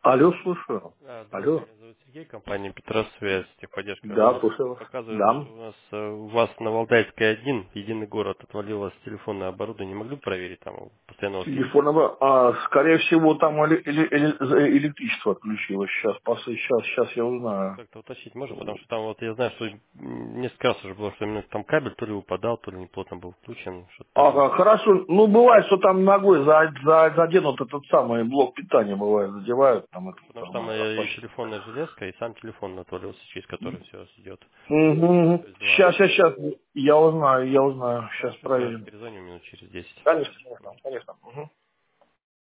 Алло, слушаю. Добрый день, Алло. меня зовут Сергей, компания Петросвязь, техподдержка Да, абонентов. слушаю вас. Показывает, Да. что у вас на Валдайской 1, единый город, отвалилось телефонное оборудование. Не могли бы проверить, там постоянно у вас есть? Телефонного, скорее всего, там электричество отключилось. Сейчас я узнаю. Как-то уточнить можно, потому что там вот я знаю, что несколько раз уже было, что именно там кабель то ли упадал, то ли неплотно был включен, что-то такое. Ага, хорошо. Ну, бывает, что там ногой заденут этот самый блок питания, бывает, задевают там это Потому что там самое. и телефонная железка, и сам телефон отвалился, через который все идет. Угу. То есть два. Сейчас. Я узнаю. Хорошо, Сейчас я проверим. перезвоню минут через 10. Конечно. Конечно.